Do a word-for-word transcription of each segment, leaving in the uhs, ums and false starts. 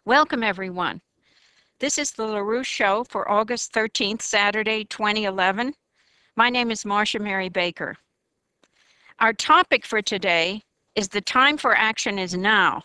Welcome, everyone. This is the LaRouche Show for August thirteenth, Saturday, twenty eleven. My name is Marcia Mary Baker. Our topic for today is the time for action is now.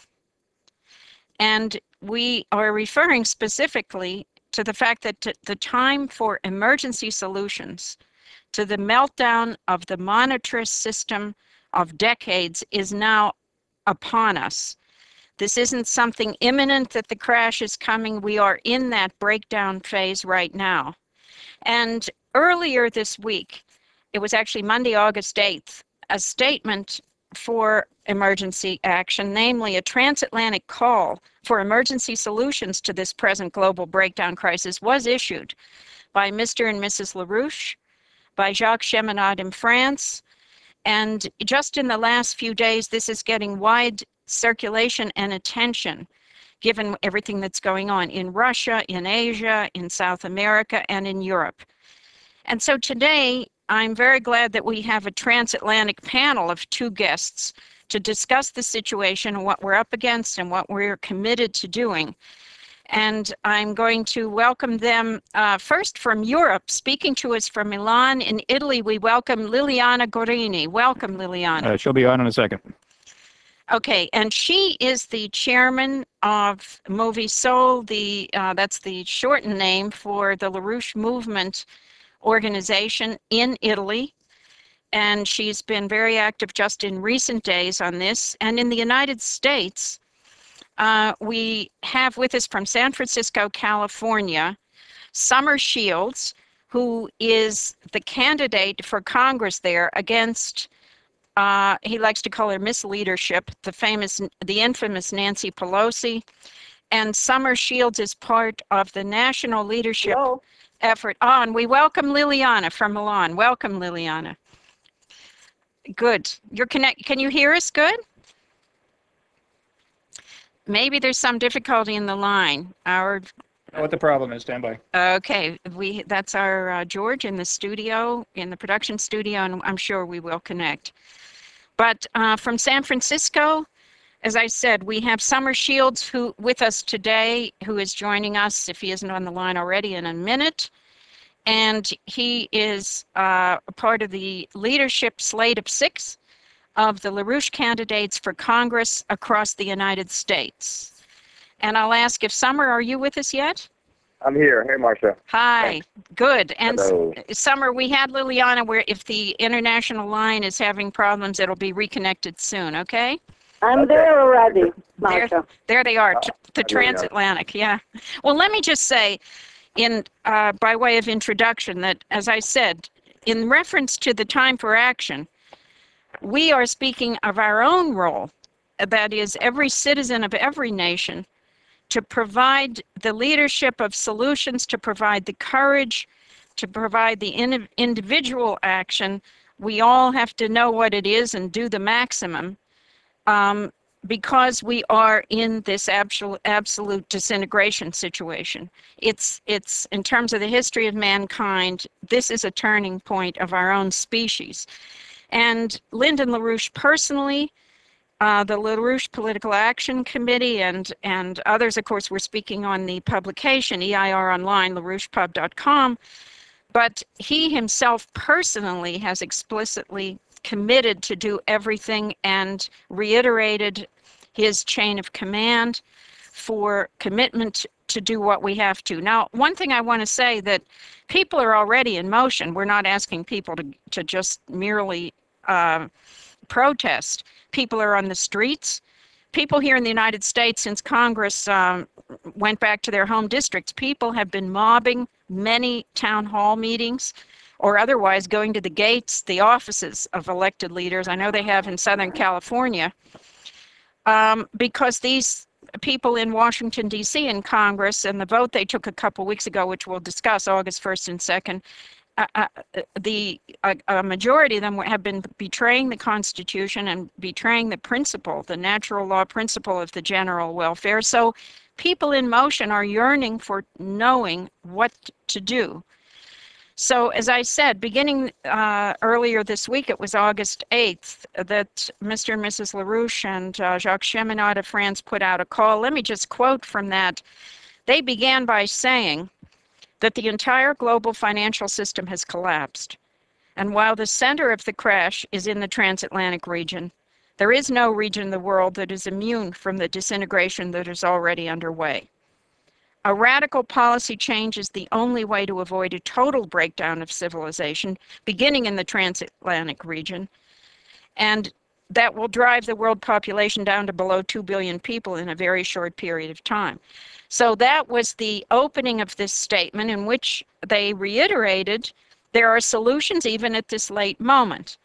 And we are referring specifically to the fact that the time for emergency solutions to the meltdown of the monetarist system of decades is now upon us. This isn't something imminent that the crash is coming. We are in that breakdown phase right now. And earlier this week, it was actually Monday, August eighth, a statement for emergency action, namely a transatlantic call for emergency solutions to this present global breakdown crisis, was issued by Mister and Missus LaRouche, by Jacques Cheminade in France. And just in the last few days, this is getting wide circulation and attention, given everything that's going on in Russia, in Asia, in South America, and in Europe. And so today, I'm very glad that we have a transatlantic panel of two guests to discuss the situation and what we're up against and what we're committed to doing. And I'm going to welcome them uh, first from Europe. Speaking to us from Milan in Italy, we welcome Liliana Gorini. Welcome, Liliana. Uh, she'll be on in a second. Okay, and she is the chairman of Movisol, the uh, that's the shortened name for the LaRouche Movement organization in Italy. And she's been very active just in recent days on this. And in the United States, uh, we have with us from San Francisco, California, Summer Shields, who is the candidate for Congress there against Uh, he likes to call her Miss Leadership, the famous, the infamous Nancy Pelosi. And Summer Shields is part of the national leadership Hello. effort on. We welcome Liliana from Milan. Welcome, Liliana. Good. You're connect. Can you hear us good? Maybe there's some difficulty in the line. Our I know what the problem is. Stand by. Okay, we that's our uh, George in the studio, in the production studio, and I'm sure we will connect. But uh, from San Francisco, as I said, we have Summer Shields who with us today, who is joining us, if he isn't on the line already, in a minute. And he is uh, a part of the leadership slate of six of the LaRouche candidates for Congress across the United States. And I'll ask if Summer, are you with us yet? I'm here. Hey, Marcia. Hi. Thanks. Good. And Hello. Summer, we had Liliana where if the international line is having problems, it'll be reconnected soon, okay? I'm Okay. there already, There, Marcia. there they are, Oh, t- the there we are. transatlantic, yeah. Well, let me just say, in uh, by way of introduction, that as I said, in reference to the time for action, we are speaking of our own role, that is, every citizen of every nation, to provide the leadership of solutions, to provide the courage, to provide the in- individual action. We all have to know what it is and do the maximum, um, because we are in this absolute, absolute disintegration situation. It's, it's, in terms of the history of mankind, this is a turning point of our own species. And Lyndon LaRouche personally, Uh, the LaRouche Political Action Committee, and, and others, of course, were speaking on the publication, E I R Online, LaRouche Pub dot com. But he himself personally has explicitly committed to do everything and reiterated his chain of command for commitment to do what we have to. Now, one thing I want to say that people are already in motion. We're not asking people to, to just merely uh, protest. People are on the streets. People here in the United States, since Congress um, went back to their home districts, people have been mobbing many town hall meetings or otherwise going to the gates, the offices of elected leaders. I know they have in Southern California, um, because these people in Washington, D C in Congress, and the vote they took a couple weeks ago, which we'll discuss August first and second, Uh, uh, the uh, a majority of them have been betraying the Constitution and betraying the principle, the natural law principle of the general welfare. So people in motion are yearning for knowing what to do. So, as I said, beginning uh, earlier this week, it was August eighth, that Mister and Missus LaRouche and uh, Jacques Cheminade of France put out a call. Let me just quote from that. They began by saying that the entire global financial system has collapsed. And while the center of the crash is in the transatlantic region, there is no region in the world that is immune from the disintegration that is already underway. A radical policy change is the only way to avoid a total breakdown of civilization, beginning in the transatlantic region, and that will drive the world population down to below two billion people in a very short period of time. So that was the opening of this statement, in which they reiterated there are solutions even at this late moment.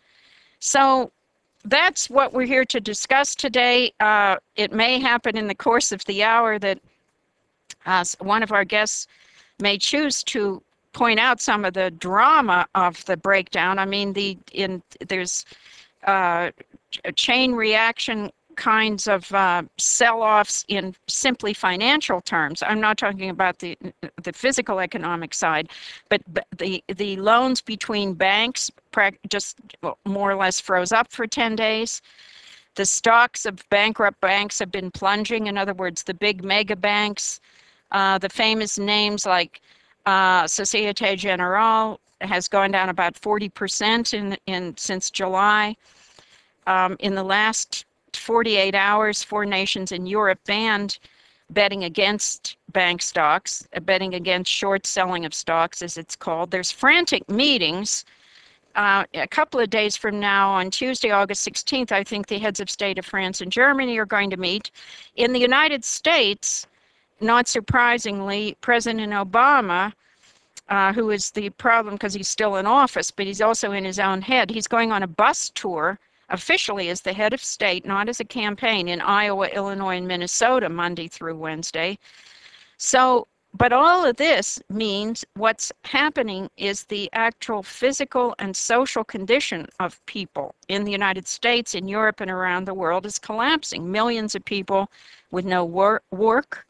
So that's what we're here to discuss today. Uh, it may happen in the course of the hour that Uh, one of our guests may choose to point out some of the drama of the breakdown. I mean, the in there's uh, chain reaction kinds of uh, sell-offs in simply financial terms. I'm not talking about the the physical economic side, but the the loans between banks just more or less froze up for ten days. The stocks of bankrupt banks have been plunging. In other words, the big mega banks. Uh, the famous names like uh, Societe Generale has gone down about forty percent in, in since July. Um, in the last forty-eight hours, four nations in Europe banned betting against bank stocks, betting against short selling of stocks, as it's called. There's frantic meetings. Uh, a couple of days from now, on Tuesday, August sixteenth, I think the heads of state of France and Germany are going to meet. In the United States, not surprisingly, President Obama, uh, who is the problem because he's still in office, but he's also in his own head, he's going on a bus tour officially as the head of state, not as a campaign, in Iowa, Illinois, and Minnesota, Monday through Wednesday. So, but all of this means what's happening is the actual physical and social condition of people in the United States, in Europe, and around the world is collapsing. Millions of people with no wor- work,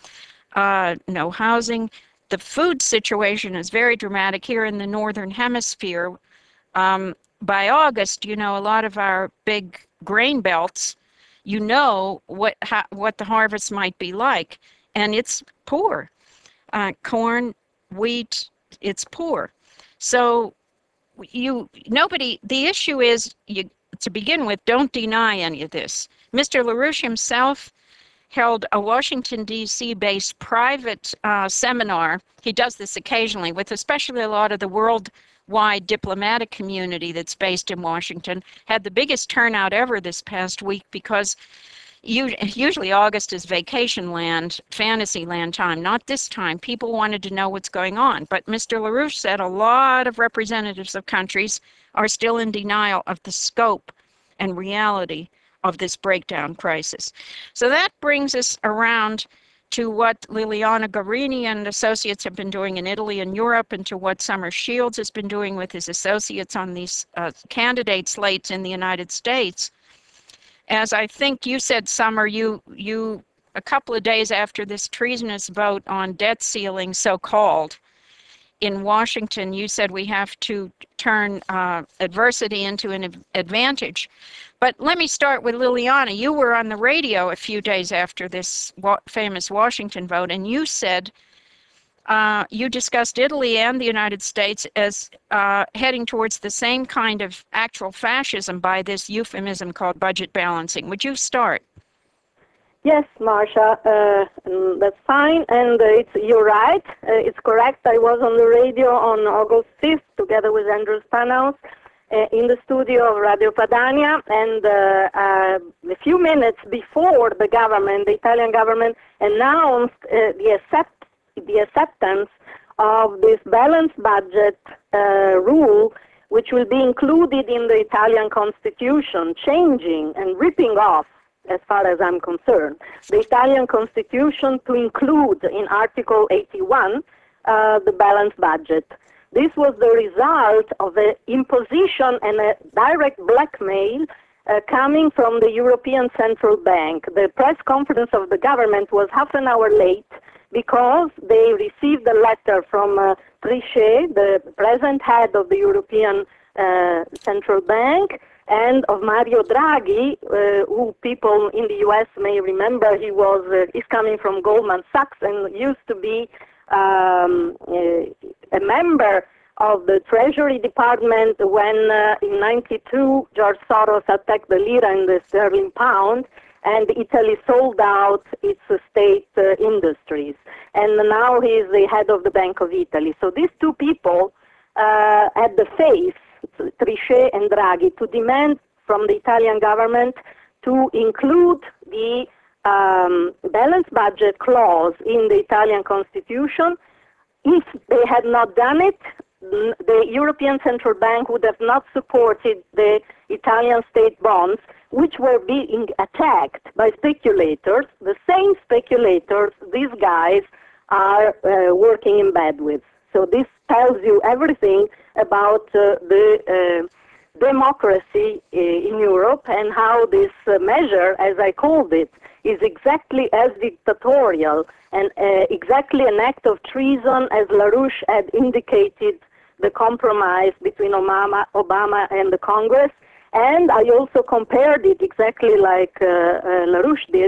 Uh, no housing. The food situation is very dramatic here in the Northern Hemisphere. Um, by August, you know, a lot of our big grain belts, you know what ha, what the harvest might be like, and it's poor. Uh, corn, wheat, it's poor. So you nobody. The issue is, you to begin with, don't deny any of this. Mister LaRouche himself held a Washington, D C based private uh, seminar. He does this occasionally with especially a lot of the worldwide diplomatic community that's based in Washington. Had the biggest turnout ever this past week because usually August is vacation land, fantasy land time. Not this time. People wanted to know what's going on. But Mister LaRouche said a lot of representatives of countries are still in denial of the scope and reality of this breakdown crisis. So that brings us around to what Liliana Guerrini and associates have been doing in Italy and Europe, and to what Summer Shields has been doing with his associates on these uh, candidate slates in the United States. As I think you said, Summer, you, you a couple of days after this treasonous vote on debt ceiling, so-called, in Washington, you said we have to turn uh, adversity into an advantage. But let me start with Liliana. You were on the radio a few days after this wa- famous Washington vote, and you said uh, you discussed Italy and the United States as uh, heading towards the same kind of actual fascism by this euphemism called budget balancing. Would you start? Yes, Marcia, uh, that's fine, and uh, it's, you're right. Uh, it's correct. I was on the radio on August fifth together with Andrew Spanos uh, in the studio of Radio Padania, and uh, uh, a few minutes before the government, the Italian government, announced uh, the, accept, the acceptance of this balanced budget uh, rule, which will be included in the Italian constitution, changing and ripping off, as far as I'm concerned, the Italian constitution to include in Article eighty-one uh, the balanced budget. This was the result of an imposition and a direct blackmail uh, coming from the European Central Bank. The press conference of the government was half an hour late because they received a letter from uh, Trichet, the present head of the European uh, Central Bank, and of Mario Draghi, uh, who people in the U S may remember. He was uh, is coming from Goldman Sachs and used to be um, a, a member of the Treasury Department when uh, in ninety-two George Soros attacked the lira and the sterling pound, and Italy sold out its uh, state uh, industries. And now he is the head of the Bank of Italy. So these two people uh, had the face, Trichet and Draghi, to demand from the Italian government to include the um, balanced budget clause in the Italian constitution. If they had not done it, the European Central Bank would have not supported the Italian state bonds, which were being attacked by speculators, the same speculators these guys are uh, working in bed with. So this tells you everything about uh, the uh, democracy uh, in Europe and how this uh, measure, as I called it, is exactly as dictatorial and uh, exactly an act of treason as LaRouche had indicated the compromise between Obama, Obama and the Congress. And I also compared it exactly like uh, uh, LaRouche did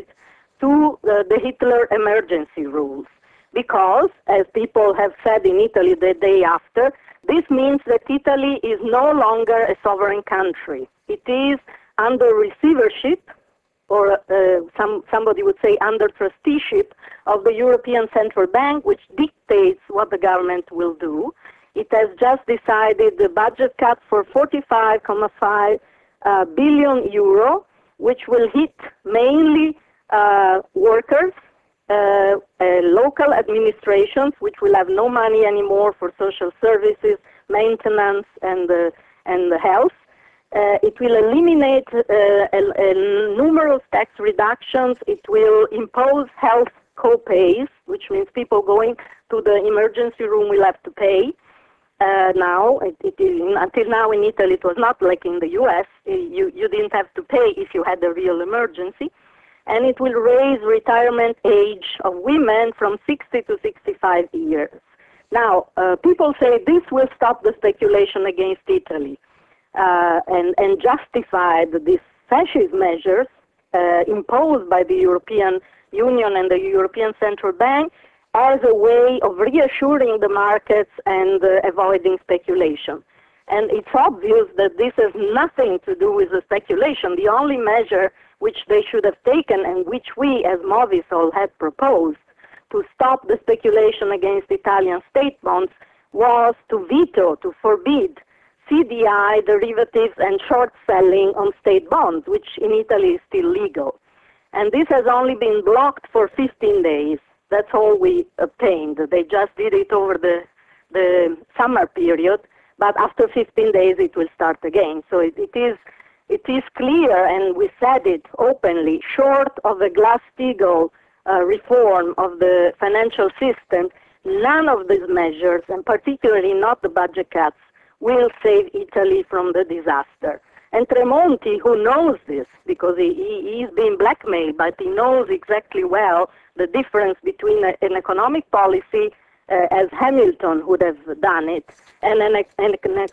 to uh, the Hitler emergency rules. Because, as people have said in Italy the day after, this means that Italy is no longer a sovereign country. It is under receivership, or uh, some, somebody would say under trusteeship, of the European Central Bank, which dictates what the government will do. It has just decided the budget cut for forty-five point five uh, billion euro, which will hit mainly uh, workers, uh, uh, local administrations, which will have no money anymore for social services, maintenance, and uh, and health. Uh, it will eliminate uh, a, a numerous tax reductions. It will impose health co-pays, which means people going to the emergency room will have to pay. Uh, now, it, it is, until now in Italy, it was not like in the U S. You, you didn't have to pay if you had a real emergency. And it will raise retirement age of women from sixty to sixty-five years. Now, uh, people say this will stop the speculation against Italy uh, and, and justify these fascist measures uh, imposed by the European Union and the European Central Bank as a way of reassuring the markets and uh, avoiding speculation. And it's obvious that this has nothing to do with the speculation. The only measure which they should have taken and which we as Movisol had proposed to stop the speculation against Italian state bonds was to veto, to forbid C D I, derivatives, and short selling on state bonds, which in Italy is still legal. And this has only been blocked for fifteen days. That's all we obtained. They just did it over the, the summer period, but after fifteen days it will start again. So it, it is it is clear, and we said it openly, short of a Glass-Steagall uh, reform of the financial system, none of these measures, and particularly not the budget cuts, will save Italy from the disaster. And Tremonti, who knows this, because he, he, he's being blackmailed, but he knows exactly well the difference between a, an economic policy, uh, as Hamilton would have done it, and an, an,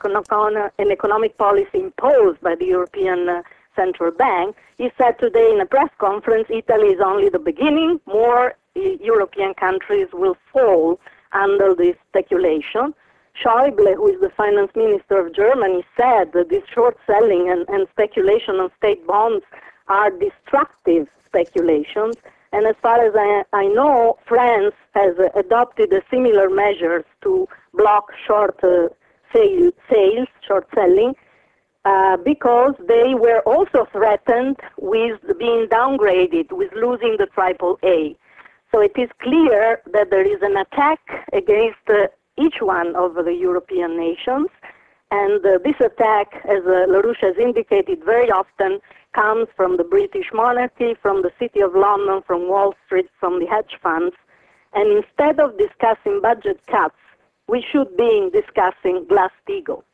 an, an economic policy imposed by the European uh, Central Bank. He said today in a press conference, Italy is only the beginning. More uh, European countries will fall under this speculation. Schäuble, who is the finance minister of Germany, said that this short selling and, and speculation on state bonds are destructive speculations. And as far as I, I know, France has uh, adopted a similar measures to block short uh, sale, sales, short selling, uh, because they were also threatened with being downgraded, with losing the triple A. So it is clear that there is an attack against uh, each one of the European nations, and uh, this attack, as uh, LaRouche has indicated very often, comes from the British monarchy, from the City of London, from Wall Street, from the hedge funds. And instead of discussing budget cuts, we should be discussing Glass-Steagall.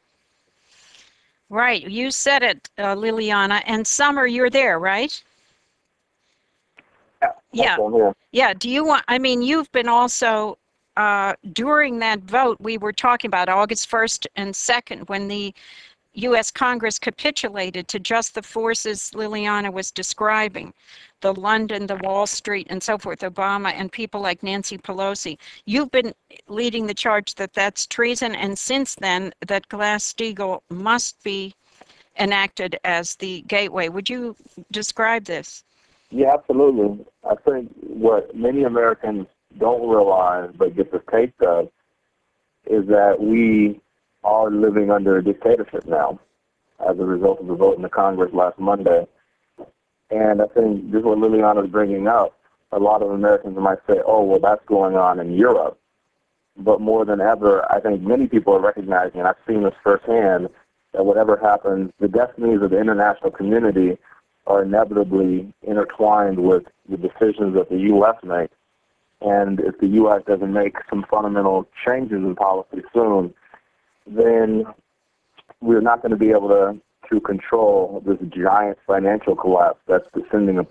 Right, you said it, uh, Liliana, and Summer, you're there, right? Yeah. I'm here. Yeah. Do you want, I mean, you've been also, uh, during that vote, we were talking about August first and second, when the U S Congress capitulated to just the forces Liliana was describing, the London, the Wall Street, and so forth, Obama, and people like Nancy Pelosi. You've been leading the charge that that's treason, and since then, that Glass-Steagall must be enacted as the gateway. Would you describe this? Yeah, absolutely. I think what many Americans don't realize but get the taste of is that we are living under a dictatorship now as a result of the vote in the Congress last Monday. And I think this is what Liliana is bringing up. A lot of Americans might say, oh, well, that's going on in Europe. But more than ever, I think many people are recognizing, and I've seen this firsthand, that whatever happens, the destinies of the international community are inevitably intertwined with the decisions that the U S makes. And if the U S doesn't make some fundamental changes in policy soon, then we're not going to be able to, to control this giant financial collapse that's descending.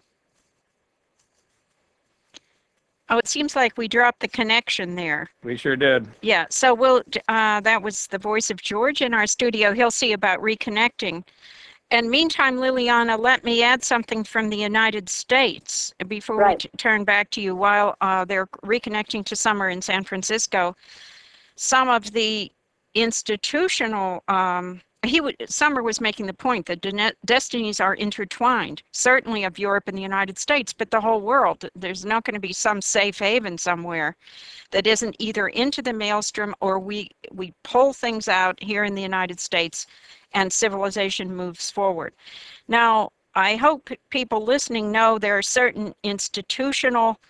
Oh, it seems like we dropped the connection there. We sure did. Yeah, so we'll, uh, that was the voice of George in our studio. He'll see about reconnecting. And meantime, Liliana, let me add something from the United States before Right. we turn back to you. While uh, they're reconnecting to Summer in San Francisco, some of the institutional, um, he would, Summer was making the point that de- destinies are intertwined, certainly of Europe and the United States, but the whole world. There's not going to be some safe haven somewhere that isn't either into the maelstrom or we, we pull things out here in the United States and civilization moves forward. Now, I hope people listening know there are certain institutional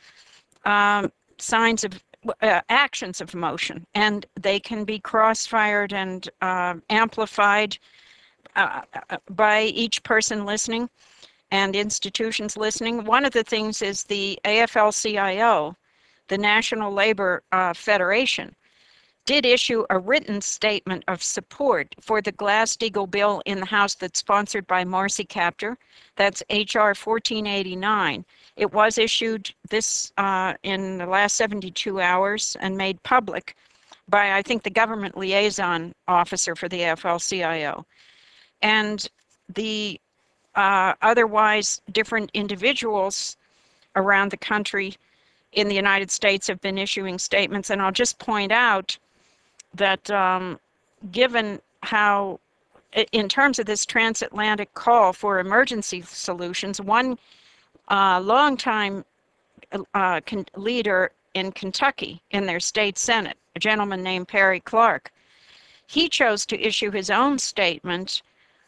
um, signs of uh, actions of motion, and they can be cross-fired and uh, amplified uh, by each person listening and institutions listening. One of the things is the A F L C I O, the National Labor uh, Federation, did issue a written statement of support for the Glass-Steagall bill in the House that's sponsored by Marcy Kaptur. That's H R fourteen eighty-nine. It was issued this uh, in the last seventy-two hours and made public by, I think, the government liaison officer for the A F L C I O. And the uh, otherwise different individuals around the country in the United States have been issuing statements. And I'll just point out that um, given how, in terms of this transatlantic call for emergency solutions, one uh, longtime uh, leader in Kentucky in their state senate, a gentleman named Perry Clark, he chose to issue his own statement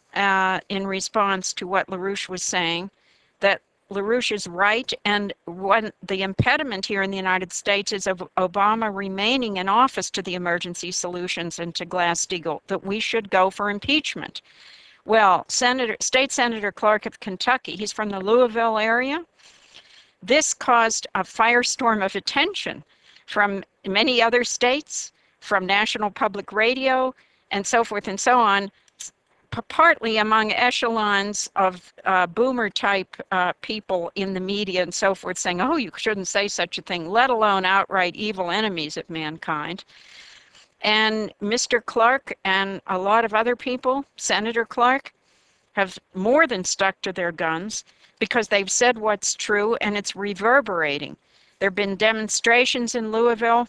uh, in response to what LaRouche was saying, that LaRouche is right, and when the impediment here in the United States is of Obama remaining in office to the emergency solutions and to Glass-Steagall, that we should go for impeachment. Well, Senator, State Senator Clark of Kentucky, he's from the Louisville area. This caused a firestorm of attention from many other states, from National Public Radio, and so forth and so on, partly among echelons of uh, boomer-type uh, people in the media and so forth, saying, oh, you shouldn't say such a thing, let alone outright evil enemies of mankind. And Mister Clark and a lot of other people, Senator Clark, have more than stuck to their guns because they've said what's true and it's reverberating. There have been demonstrations in Louisville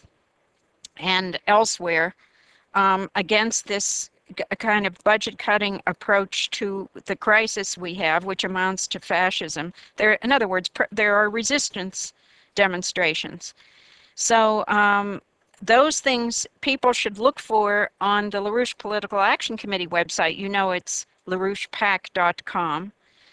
and elsewhere um, against this a kind of budget-cutting approach to the crisis we have, which amounts to fascism. There, in other words, pr- there are resistance demonstrations. So um, those things people should look for on the LaRouche Political Action Committee website. You know, it's LaRouche Pac dot com,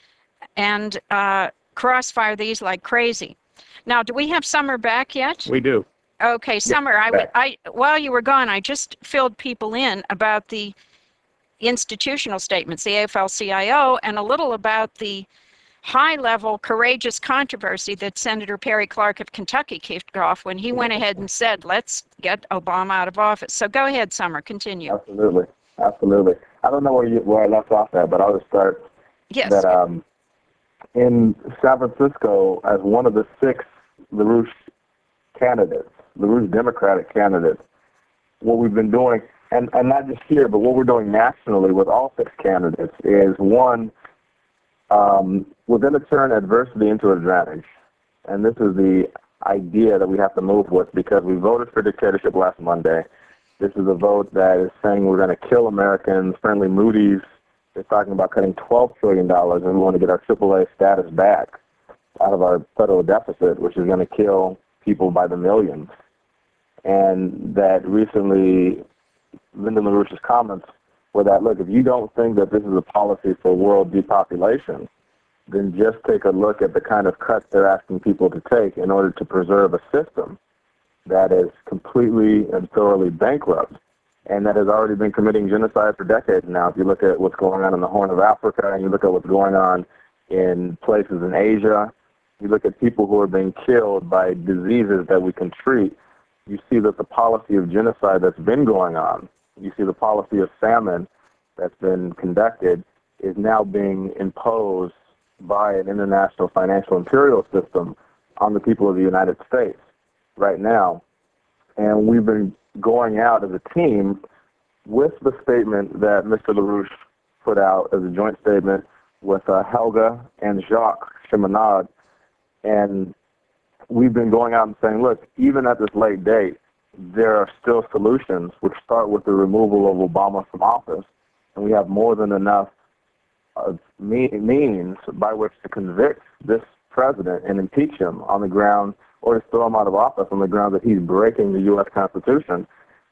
and uh, crossfire these like crazy. Now, do we have Summer back yet? We do. Okay, Summer, I, w- I, while you were gone, I just filled people in about the institutional statements, the A F L C I O, and a little about the high-level courageous controversy that Senator Perry Clark of Kentucky kicked off when he went ahead and said, let's get Obama out of office. So go ahead, Summer, continue. Absolutely. Absolutely. I don't know where you where I left off at, but I'll just start Yes. that um, in San Francisco, as one of the six LaRouche candidates, LaRouche Democratic candidates, what we've been doing, and, and not just here, but what we're doing nationally with all six candidates is, one, um, we're going to turn adversity into advantage. And this is the idea that we have to move with, because we voted for dictatorship last Monday. This is a vote that is saying we're going to kill Americans. Friendly Moody's is talking about cutting twelve trillion dollars, and we want to get our triple A status back out of our federal deficit, which is going to kill people by the millions. And that recently, Lyndon LaRouche's comments were that, look, if you don't think that this is a policy for world depopulation, then just take a look at the kind of cuts they're asking people to take in order to preserve a system that is completely and thoroughly bankrupt and that has already been committing genocide for decades now. If you look at what's going on in the Horn of Africa, and you look at what's going on in places in Asia, you look at people who are being killed by diseases that we can treat, you see that the policy of genocide that's been going on, you see the policy of famine that's been conducted, is now being imposed by an international financial imperial system on the people of the United States right now. And we've been going out as a team with the statement that Mister LaRouche put out as a joint statement with uh, Helga and Jacques Cheminade. And we've been going out and saying, look, even at this late date, there are still solutions which start with the removal of Obama from office. And we have more than enough uh, means by which to convict this president and impeach him on the ground, or to throw him out of office on the ground that he's breaking the U S Constitution.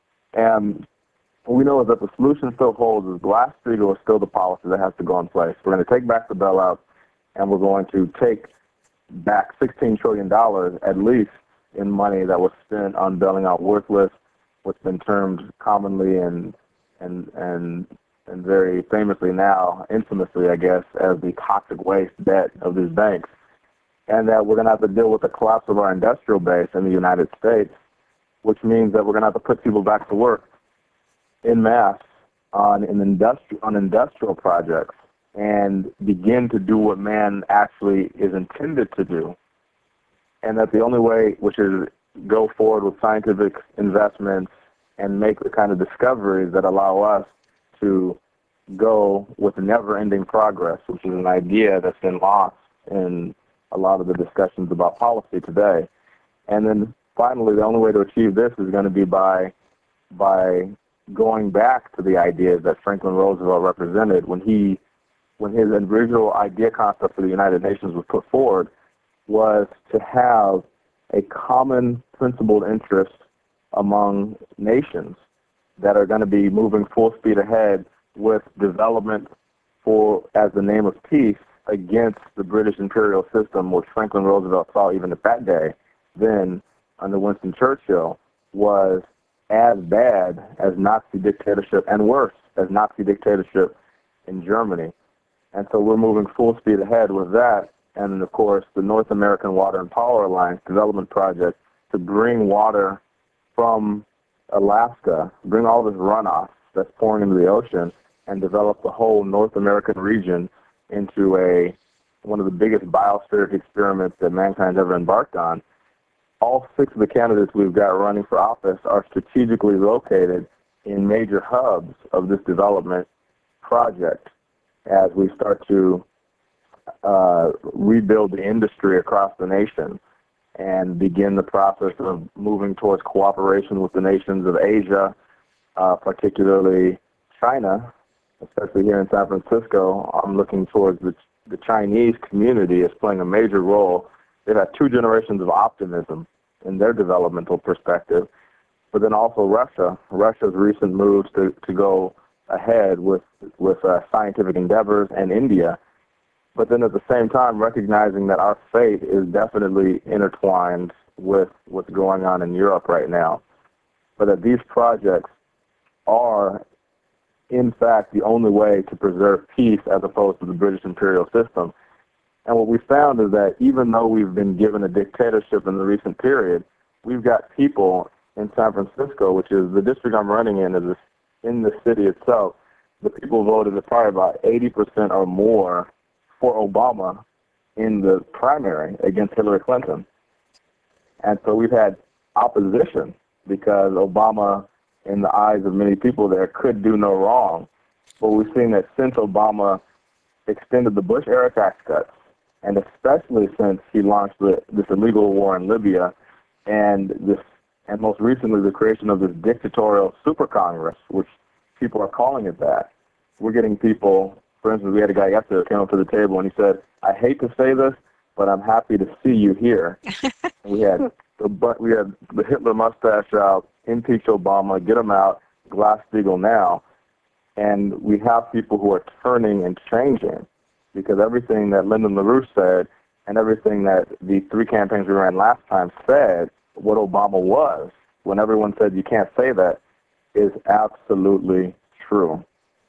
And what we know is that the solution still holds is Glass-Steagall is still the policy that has to go in place. We're going to take back the bailout, and we're going to take back sixteen trillion dollars at least in money that was spent on bailing out worthless, what's been termed commonly and and and and very famously now, infamously, I guess, as the toxic waste debt of these banks. And that we're going to have to deal with the collapse of our industrial base in the United States, which means that we're going to have to put people back to work en masse on an industri- on industrial projects and begin to do what man actually is intended to do. And that the only way, which is go forward with scientific investments and make the kind of discoveries that allow us to go with never-ending progress, which is an idea that's been lost in a lot of the discussions about policy today. And then finally, the only way to achieve this is going to be by by going back to the ideas that Franklin Roosevelt represented when he, when his original idea concept for the United Nations was put forward, was to have a common principled interest among nations that are going to be moving full speed ahead with development for, as the name of peace, against the British imperial system, which Franklin Roosevelt saw even at that day, then under Winston Churchill, was as bad as Nazi dictatorship and worse as Nazi dictatorship in Germany. And so we're moving full speed ahead with that. And then, of course, the North American Water and Power Alliance development project to bring water from Alaska, bring all this runoff that's pouring into the ocean, and develop the whole North American region into a one of the biggest biospheric experiments that mankind's ever embarked on. All six of the candidates we've got running for office are strategically located in major hubs of this development project as we start to uh, rebuild the industry across the nation and begin the process of moving towards cooperation with the nations of Asia, uh, particularly China, especially here in San Francisco. I'm looking towards the, the Chinese community as playing a major role. They've had two generations of optimism in their developmental perspective, but then also Russia. Russia's recent moves to, to go ahead with, with uh, scientific endeavors, and India, but then at the same time recognizing that our fate is definitely intertwined with what's going on in Europe right now, but that these projects are in fact the only way to preserve peace as opposed to the British imperial system. And what we found is that even though we've been given a dictatorship in the recent period, we've got people in San Francisco, which is the district I'm running in, is in the city itself. The people voted at probably about eighty percent or more for Obama in the primary against Hillary Clinton. And so we've had opposition because Obama, in the eyes of many people there, could do no wrong. But we've seen that since Obama extended the Bush-era tax cuts, and especially since he launched the, this illegal war in Libya, and this, and most recently the creation of this dictatorial super Congress, which people are calling it that, we're getting people. For instance, we had a guy yesterday who came up to the table and he said, "I hate to say this, but I'm happy to see you here." we had the but we had the Hitler mustache out, impeach Obama, get him out, Glass-Steagall now, and we have people who are turning and changing because everything that Lyndon LaRouche said and everything that the three campaigns we ran last time said, what Obama was, when everyone said you can't say that, is absolutely true.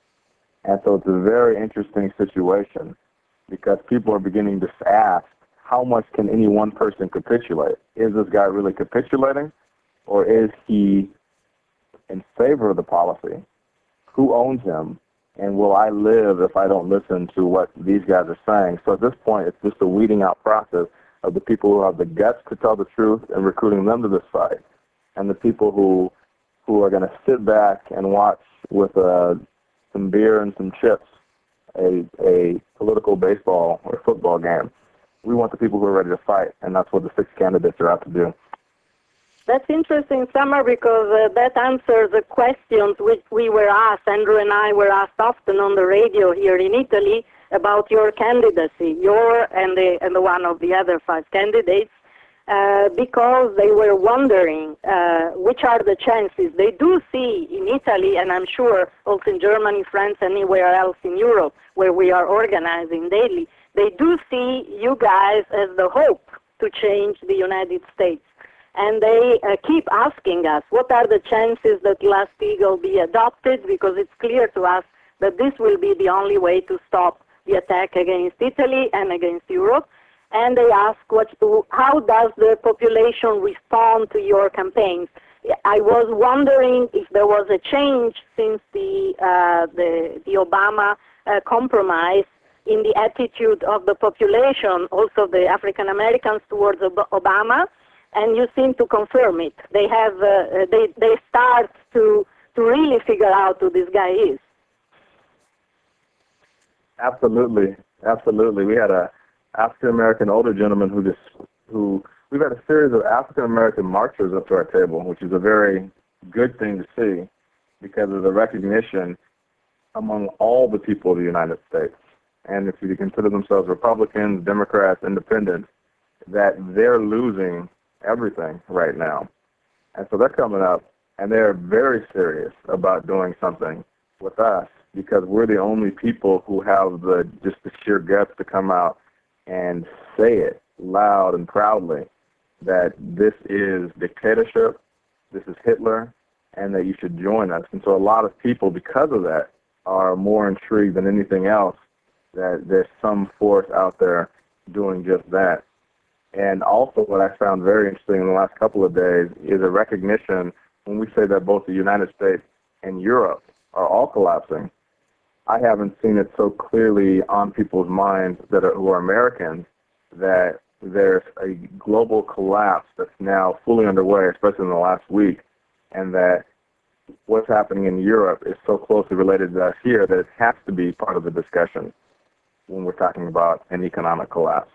And so it's a very interesting situation because people are beginning to ask, how much can any one person capitulate? Is this guy really capitulating, or is he in favor of the policy? Who owns him? And will I live if I don't listen to what these guys are saying? So at this point, it's just a weeding out process of the people who have the guts to tell the truth and recruiting them to this fight, and the people who who are going to sit back and watch with uh, some beer and some chips a a political baseball or football game. We want the people who are ready to fight, and that's what the six candidates are out to do. That's interesting, Summer, because uh, that answers the questions which we were asked, Andrew and I were asked often on the radio here in Italy about your candidacy, your and the, and the one of the other five candidates, uh, because they were wondering uh, which are the chances. They do see in Italy, and I'm sure also in Germany, France, anywhere else in Europe where we are organizing daily, they do see you guys as the hope to change the United States. And they uh, keep asking us, what are the chances that Glass-Steagall be adopted? Because it's clear to us that this will be the only way to stop the attack against Italy and against Europe. And they ask, what, how does the population respond to your campaigns? I was wondering if there was a change since the, uh, the, the Obama uh, compromise in the attitude of the population, also the African Americans towards Ob- Obama. And you seem to confirm it. They have, uh, they they start to to really figure out who this guy is. Absolutely, absolutely. We had a African American older gentleman who just who we've had a series of African American marchers up to our table, which is a very good thing to see because of the recognition among all the people of the United States, and if you consider themselves Republicans, Democrats, Independents, that they're losing everything right now. And so they're coming up, and they're very serious about doing something with us because we're the only people who have the just the sheer guts to come out and say it loud and proudly that this is dictatorship, this is Hitler, and that you should join us. And so a lot of people, because of that, are more intrigued than anything else that there's some force out there doing just that. And also what I found very interesting in the last couple of days is a recognition when we say that both the United States and Europe are all collapsing. I haven't seen it so clearly on people's minds that are, who are Americans that there's a global collapse that's now fully underway, especially in the last week, and that what's happening in Europe is so closely related to us here that it has to be part of the discussion when we're talking about an economic collapse.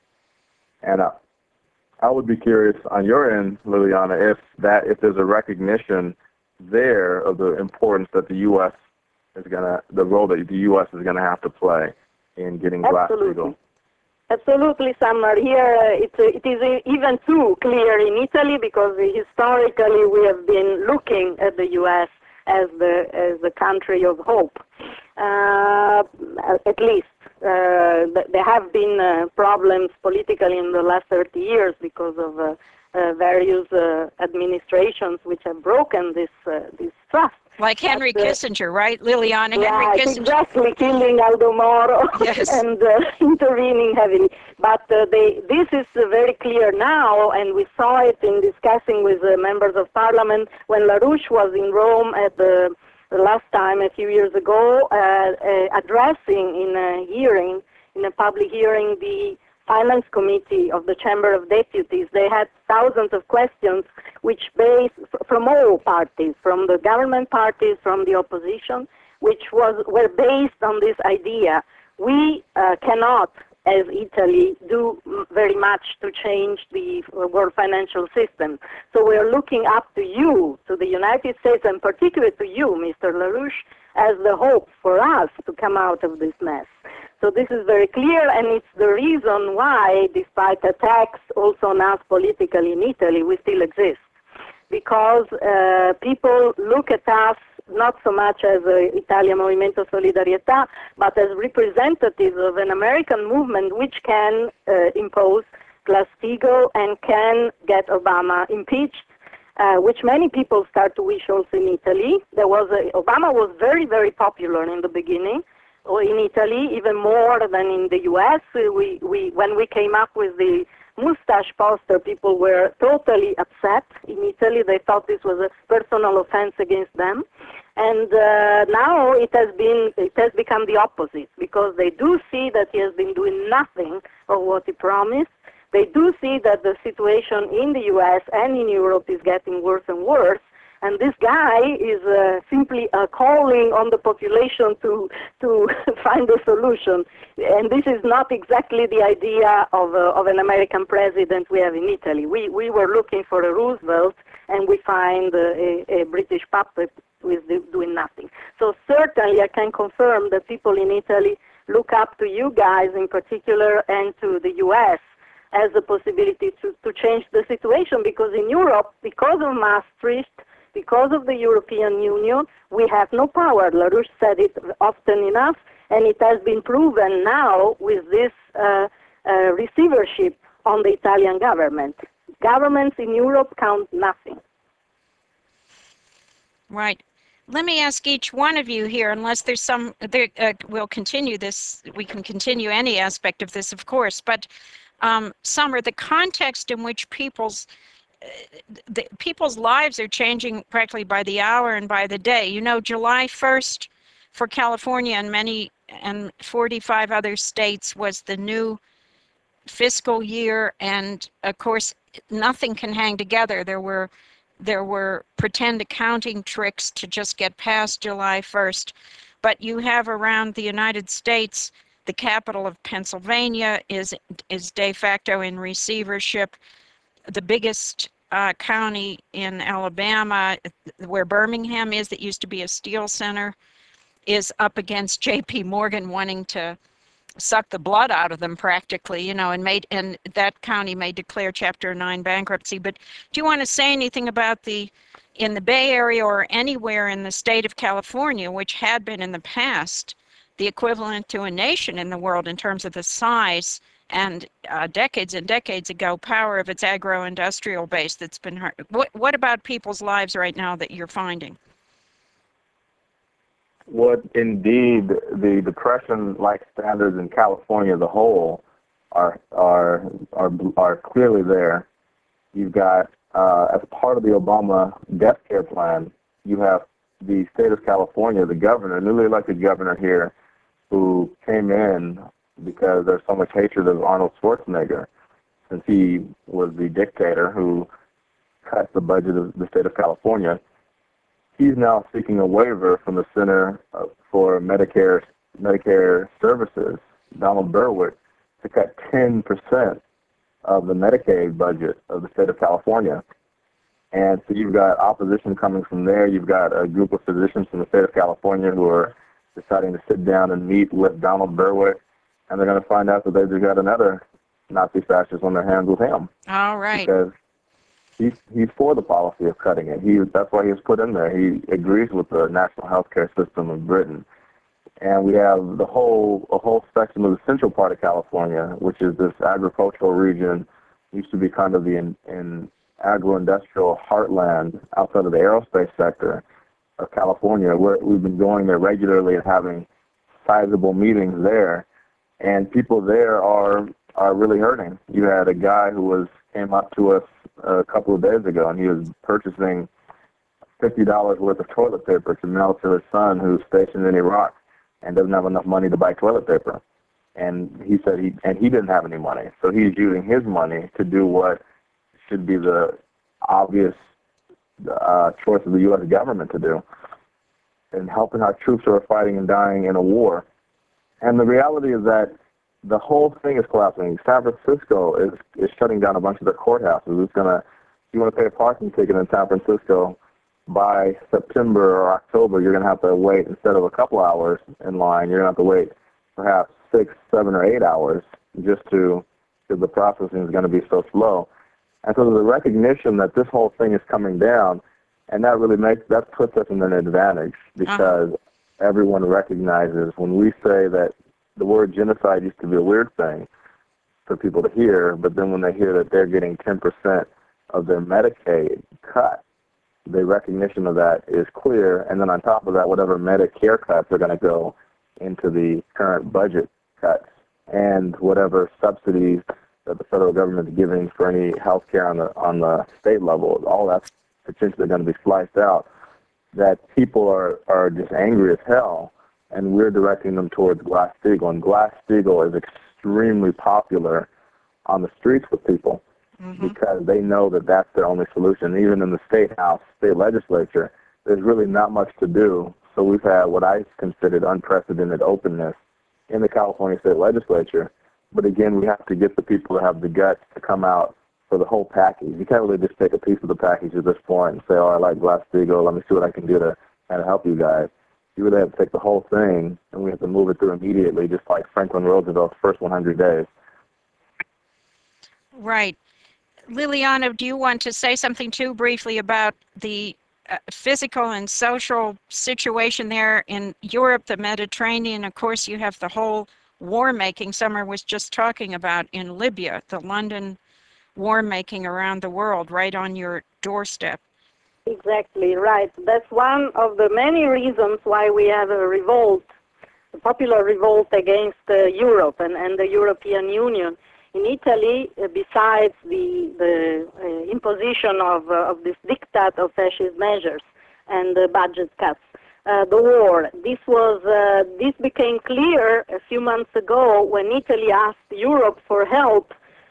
And uh, I would be curious on your end, Liliana, if that if there's a recognition there of the importance that the U S is gonna, the role that the U S is gonna have to play in getting Glass-Steagall. Absolutely, Summer. Here uh, it, it is even too clear in Italy because historically we have been looking at the U S as the as the country of hope, uh, at least. Uh, there have been uh, problems politically in the last thirty years because of uh, uh, various uh, administrations which have broken this uh, this trust. Like Henry but, uh, Kissinger, right, Liliana? Henry yeah, Kissinger. Exactly, killing Aldo Moro yes. and uh, intervening heavily. But uh, they, this is uh, very clear now, and we saw it in discussing with uh, members of parliament when LaRouche was in Rome at the the last time, a few years ago, uh, uh, addressing in a hearing, in a public hearing, the Finance Committee of the Chamber of Deputies, they had thousands of questions which based from all parties, from the government parties, from the opposition, which was were based on this idea. We uh, cannot, as Italy, do very much to change the world financial system. So we are looking up to you, to the United States, and particularly to you, Mister LaRouche, as the hope for us to come out of this mess. So this is very clear, and it's the reason why, despite attacks also on us politically in Italy, we still exist. Because uh, people look at us not so much as uh, Italian Movimento Solidarietà, but as representatives of an American movement which can uh, impose Glass-Steagall and can get Obama impeached, uh, which many people start to wish also in Italy. There was a, Obama was very, very popular in the beginning, or in Italy, even more than in the U S. We, we, when we came up with the mustache poster, people were totally upset. In Italy, they thought this was a personal offense against them. And uh, now it has been, it has become the opposite, because they do see that he has been doing nothing of what he promised. They do see that the situation in the U S and in Europe is getting worse and worse. And this guy is uh, simply uh, calling on the population to to find a solution. And this is not exactly the idea of, uh, of an American president we have in Italy. We, we were looking for a Roosevelt, and we find uh, a, a British puppet who is do, doing nothing. So certainly I can confirm that people in Italy look up to you guys in particular, and to the U S as a possibility to, to change the situation, because in Europe, because of Maastricht, because of the European Union, we have no power. LaRouche said it often enough, and it has been proven now with this uh, uh, receivership on the Italian government. Governments in Europe count nothing. Right. Let me ask each one of you here, unless there's some, there, uh, we'll continue this, we can continue any aspect of this, of course, but um, Summer, the context in which people's The, people's lives are changing practically by the hour and by the day. You know, July first for California and many and forty-five other states was the new fiscal year, and of course nothing can hang together. There were there were pretend accounting tricks to just get past July first. But you have around the United States, the capital of Pennsylvania is is de facto in receivership. The biggest uh, county in Alabama, where Birmingham is, that used to be a steel center, is up against J P Morgan wanting to suck the blood out of them practically, you know, and made and that county may declare Chapter nine bankruptcy. But do you want to say anything about the in the Bay Area or anywhere in the state of California, which had been in the past the equivalent to a nation in the world in terms of the size and uh, decades and decades ago power of its agro-industrial base that's been hurt? What, what about people's lives right now that you're finding? What indeed the depression-like standards in California as a whole are are are are clearly there. You've got uh, as part of the Obama death care plan, you have the state of California, the governor, newly elected governor here, who came in because there's so much hatred of Arnold Schwarzenegger, since he was the dictator who cut the budget of the state of California. He's now seeking a waiver from the Center for Medicare Medicare Services, Donald Berwick, to cut ten percent of the Medicaid budget of the state of California. And so you've got opposition coming from there. You've got a group of physicians from the state of California who are deciding to sit down and meet with Donald Berwick, and they're going to find out that they've got another Nazi fascist on their hands with him. All right. Because he's, he's for the policy of cutting it. He, that's why he was put in there. He agrees with the national health care system of Britain. And we have the whole a whole section of the central part of California, which is this agricultural region, used to be kind of the in, in agro-industrial heartland outside of the aerospace sector of California. Where we've been going there regularly and having sizable meetings there, and people there are are really hurting. You had a guy who was came up to us a couple of days ago, and he was purchasing fifty dollars worth of toilet paper to mail to his son who's stationed in Iraq and doesn't have enough money to buy toilet paper. And he said he and he didn't have any money, so he's using his money to do what should be the obvious uh, choice of the U S government to do, and helping our troops who are fighting and dying in a war. And the reality is that the whole thing is collapsing. San Francisco is, is shutting down a bunch of their courthouses. It's gonna, if you want to pay a parking ticket in San Francisco by September or October, you're gonna have to wait, instead of a couple hours in line, you're gonna have to wait perhaps six, seven, or eight hours just to, because the processing is going to be so slow. And so there's a recognition that this whole thing is coming down, and that really makes, that puts us in an advantage, because uh-huh. everyone recognizes when we say that the word genocide used to be a weird thing for people to hear, but then when they hear that they're getting ten percent of their Medicaid cut, the recognition of that is clear. And then on top of that, whatever Medicare cuts are going to go into the current budget cuts, and whatever subsidies that the federal government is giving for any health care on the on the state level, all that's potentially going to be sliced out. That people are, are just angry as hell, and we're directing them towards Glass-Steagall. And Glass-Steagall is extremely popular on the streets with people, mm-hmm. because they know that that's their only solution. Even in the state house, state legislature, there's really not much to do. So we've had what I considered unprecedented openness in the California state legislature. But again, we have to get the people to have the guts to come out for the whole package. You can't really just take a piece of the package at this point and say, oh, I like Glass-Steagall, let me see what I can do to kind of help you guys. You really have to take the whole thing, and we have to move it through immediately, just like Franklin Roosevelt's first one hundred days. Right. Liliana, do you want to say something too briefly about the uh, physical and social situation there in Europe, the Mediterranean? Of course, you have the whole war-making Summer was just talking about in Libya, the London war-making around the world, right on your doorstep. Exactly, right. That's one of the many reasons why we have a revolt, a popular revolt against uh, Europe and, and the European Union. In Italy, uh, besides the, the uh, imposition of, uh, of this diktat of fascist measures and the budget cuts, uh, the war, this was uh, this became clear a few months ago when Italy asked Europe for help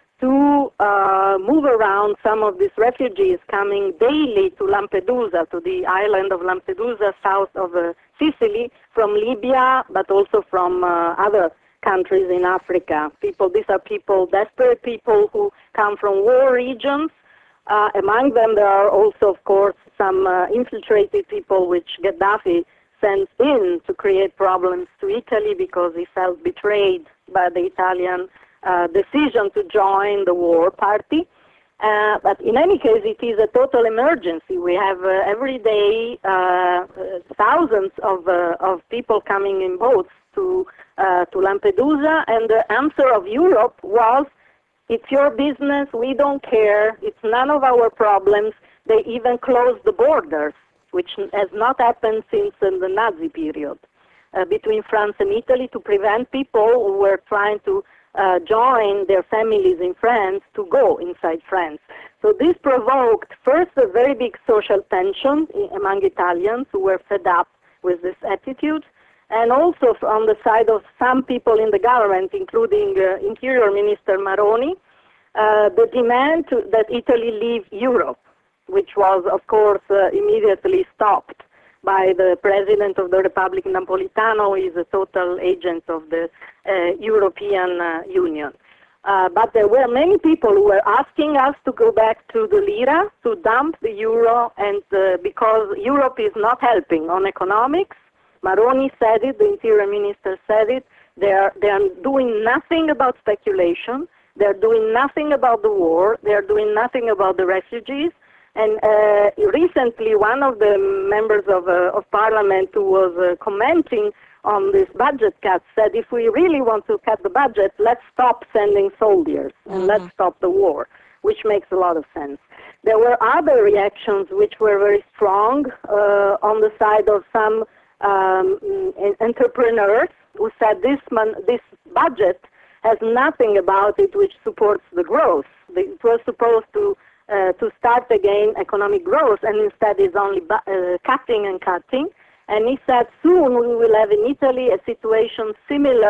to uh, move around some of these refugees coming daily to Lampedusa, to the island of Lampedusa, south of uh, Sicily, from Libya, but also from uh, other countries in Africa. People, these are people, desperate people who come from war regions. Uh, among them, there are also, of course, some uh, infiltrated people which Gaddafi sent in to create problems to Italy because he felt betrayed by the Italian uh, decision to join the war party. Uh, but in any case, it is a total emergency. We have uh, every day uh, uh, thousands of, uh, of people coming in boats to, uh, to Lampedusa, and the answer of Europe was, it's your business, we don't care, it's none of our problems. They even closed the borders, which has not happened since in the Nazi period, uh, between France and Italy, to prevent people who were trying to uh, join their families in France to go inside France. So this provoked first a very big social tension among Italians who were fed up with this attitude, and also on the side of some people in the government, including uh, Interior Minister Maroni, uh, the demand to, that Italy leave Europe, which was, of course, uh, immediately stopped by the President of the Republic, Napolitano, who is a total agent of the uh, European uh, Union. Uh, but there were many people who were asking us to go back to the lira, to dump the euro, and uh, because Europe is not helping on economics. Maroni said it, the Interior Minister said it, they are, they are doing nothing about speculation, they're doing nothing about the war, they're doing nothing about the refugees. And uh, recently, one of the members of, uh, of parliament who was uh, commenting on this budget cut said, if we really want to cut the budget, let's stop sending soldiers and mm-hmm. let's stop the war, which makes a lot of sense. There were other reactions which were very strong uh, on the side of some um, entrepreneurs who said this, man, this budget has nothing about it which supports the growth. It was supposed to Uh, to start again economic growth, and instead is only uh, cutting and cutting. And he said soon we will have in Italy a situation similar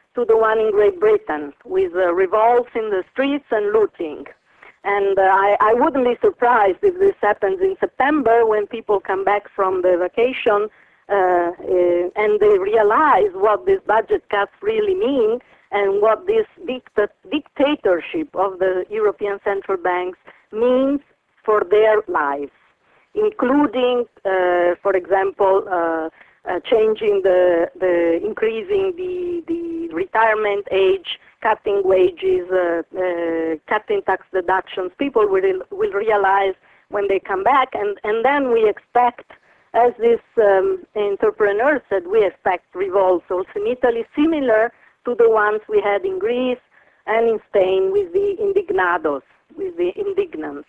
to the one in Great Britain, with uh, revolts in the streets and looting. And uh, I, I wouldn't be surprised if this happens in September when people come back from the vacation uh, uh, and they realize what these budget cuts really mean and what this dict- dictatorship of the European central banks means for their lives, including, uh, for example, uh, uh, changing the, the increasing the, the retirement age, cutting wages, uh, uh, cutting tax deductions. People will, will realize when they come back, and, and then we expect, as this um, entrepreneur said, we expect revolts also in Italy, similar to the ones we had in Greece and in Spain with the indignados, with the indignants.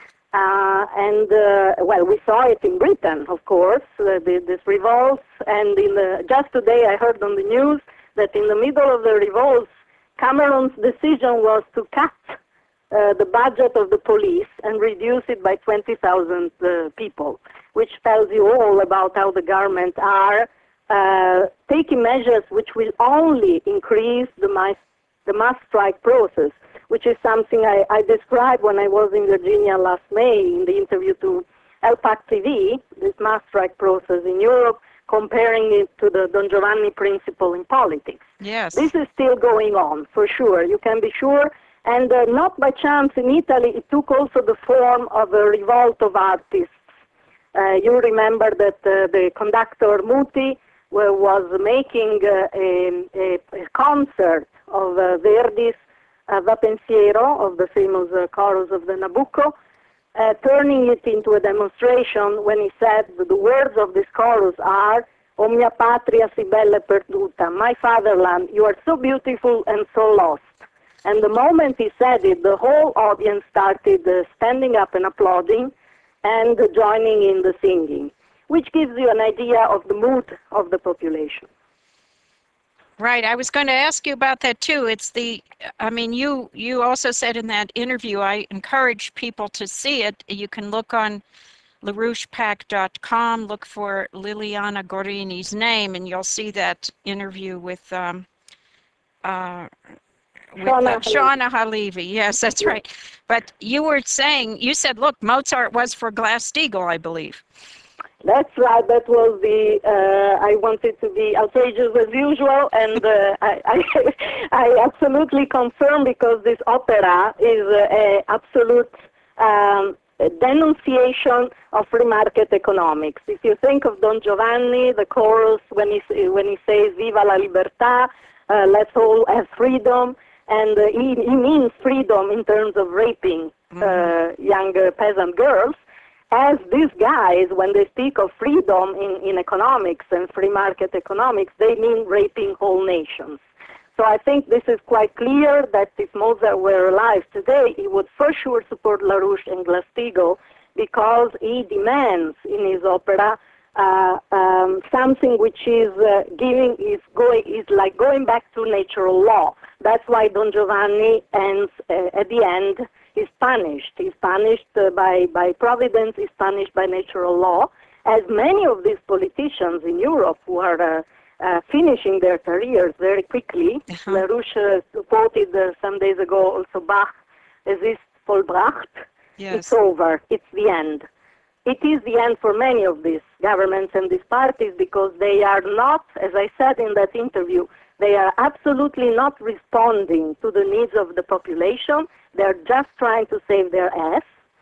Uh, and, uh, well, we saw it in Britain, of course, uh, the, this revolts, and in the, just today I heard on the news that in the middle of the revolts, Cameron's decision was to cut uh, the budget of the police and reduce it by twenty thousand uh, people, which tells you all about how the government are uh, taking measures which will only increase the mass, the mass strike process, which is something I, I described when I was in Virginia last May in the interview to El Pac T V, this mass strike process in Europe, comparing it to the Don Giovanni principle in politics. Yes. This is still going on, for sure. You can be sure. And uh, not by chance in Italy, it took also the form of a revolt of artists. Uh, you remember that uh, the conductor Muti was making uh, a, a, a concert of uh, Verdi's uh, Va Pensiero, of the famous uh, chorus of the Nabucco, uh, turning it into a demonstration when he said that the words of this chorus are, O mia patria si bella e perduta, my fatherland, you are so beautiful and so lost. And the moment he said it, the whole audience started uh, standing up and applauding and uh, joining in the singing, which gives you an idea of the mood of the population. Right. I was going to ask you about that too. It's the, I mean, you, you also said in that interview, I encourage people to see it. You can look on LaRouche Pac dot com, look for Liliana Gorini's name, and you'll see that interview with, um, uh, with uh, Shauna Halevi. Yes, that's Yeah. right. But you were saying, you said, look, Mozart was for Glass-Steagall, I believe. That's right. That was the. Uh, I wanted to be outrageous as usual, and uh, I, I, I absolutely confirm because this opera is an absolute um, denunciation of free market economics. If you think of Don Giovanni, the chorus when he when he says "Viva la libertà," uh, let's all have freedom, and uh, he, he means freedom in terms of raping uh, mm-hmm. young uh, peasant girls. As these guys, when they speak of freedom in, in economics and free market economics, they mean raping whole nations. So I think this is quite clear that if Mozart were alive today, he would for sure support LaRouche and Glass-Steagall because he demands in his opera uh, um, something which is uh, giving, is going, is like going back to natural law. That's why Don Giovanni ends uh, at the end. He's punished. He's punished uh, by, by providence. He's punished by natural law, as many of these politicians in Europe who are uh, uh, finishing their careers very quickly. Uh-huh. LaRouche uh, quoted uh, some days ago also Bach, es ist vollbracht. Yes. It's over. It's the end. It is the end for many of these governments and these parties because they are not, as I said in that interview, they are absolutely not responding to the needs of the population. They're just trying to save their ass.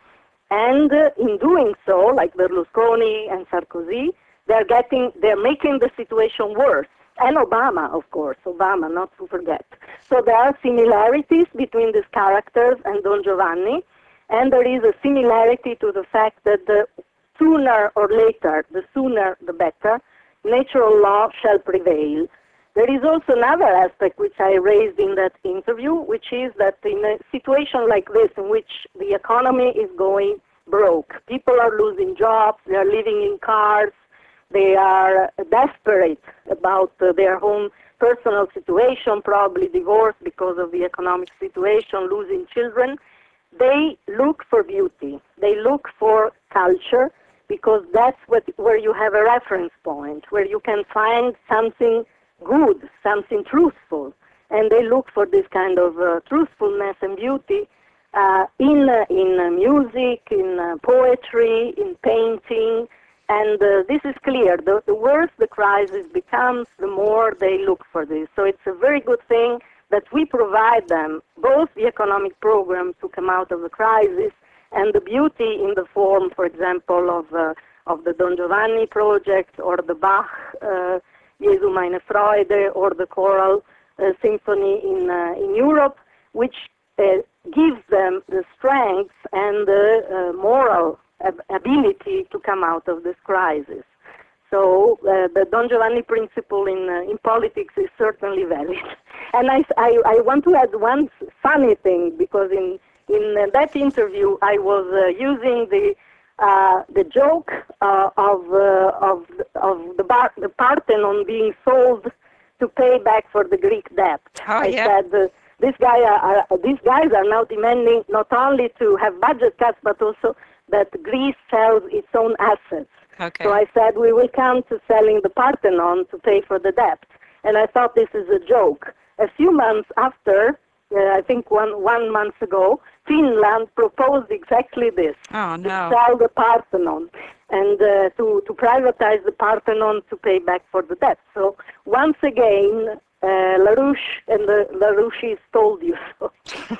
And uh, in doing so, like Berlusconi and Sarkozy, they're getting, they're making the situation worse. And Obama, of course, Obama, not to forget. So there are similarities between these characters and Don Giovanni, and there is a similarity to the fact that the sooner or later, the sooner the better, natural law shall prevail. There is also another aspect which I raised in that interview, which is that in a situation like this in which the economy is going broke, people are losing jobs, they are living in cars, they are desperate about uh, their own personal situation, probably divorced because of the economic situation, losing children, they look for beauty, they look for culture, because that's what, where you have a reference point, where you can find something good, something truthful. and they look for this kind of uh, truthfulness and beauty uh, in uh, in uh, music, in uh, poetry, in painting, and uh, this is clear. The, the worse the crisis becomes, the more they look for this. So it's a very good thing that we provide them both the economic program to come out of the crisis and the beauty in the form, for example, of uh, of the Don Giovanni project or the Bach uh, Jesu meine Freude or the choral uh, symphony in uh, in Europe, which uh, gives them the strength and the uh, moral ab- ability to come out of this crisis. So uh, the Don Giovanni principle in uh, in politics is certainly valid. And I, I, I want to add one funny thing, because in in uh, that interview I was uh, using the uh, the joke uh, of uh, of of the, bar- the Parthenon being sold to pay back for the Greek debt. Oh, I yeah. said uh, this guy are, are, these guys are now demanding not only to have budget cuts, but also that Greece sells its own assets. Okay. So I said we will come to selling the Parthenon to pay for the debt. And I thought this is a joke. A few months after, uh, I think one one month ago, Finland proposed exactly this. Oh, To no. sell the Parthenon and uh, to, to privatize the Parthenon to pay back for the debt. So once again, uh, LaRouche and the LaRouche told you so.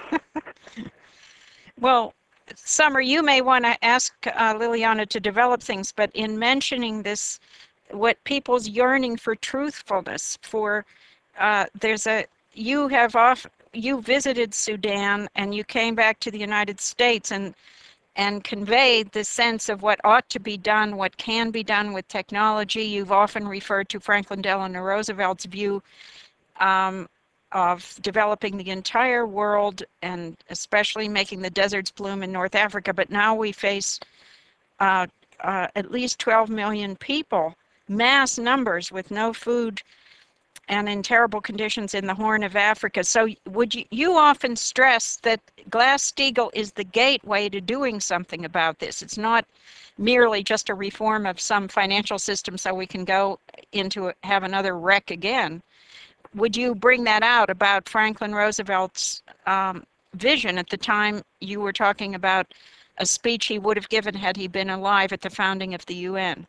Well, Summer, you may want to ask uh, Liliana to develop things, but in mentioning this, what people's yearning for truthfulness, for uh, there's a, you have off, you visited Sudan and you came back to the United States and and conveyed the sense of what ought to be done, what can be done with technology. You've often referred to Franklin Delano Roosevelt's view um, of developing the entire world and especially making the deserts bloom in North Africa. But now we face uh, uh, at least twelve million people, mass numbers with no food and in terrible conditions in the Horn of Africa. So would you, you often stress that Glass-Steagall is the gateway to doing something about this. It's not merely just a reform of some financial system so we can go into have another wreck again. Would you bring that out about Franklin Roosevelt's um, vision at the time you were talking about a speech he would have given had he been alive at the founding of the U N?